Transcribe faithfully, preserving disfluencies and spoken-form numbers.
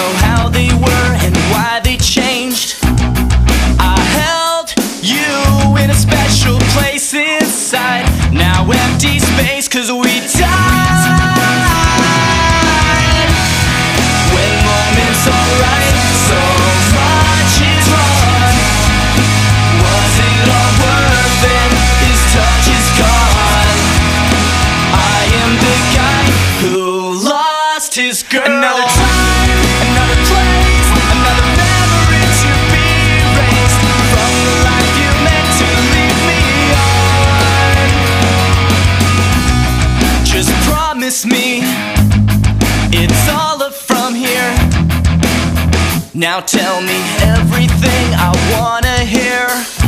know how they were and why they changed. I held you in a special place inside. Now empty space, cause we died. When moments are right, so much is wrong. Was it all worth it? His touch is gone. I am the guy who lost his girl. Another time, another place, another memory to be erased from the life you meant to leave me on. Just promise me it's all up from here. Now tell me everything I wanna hear.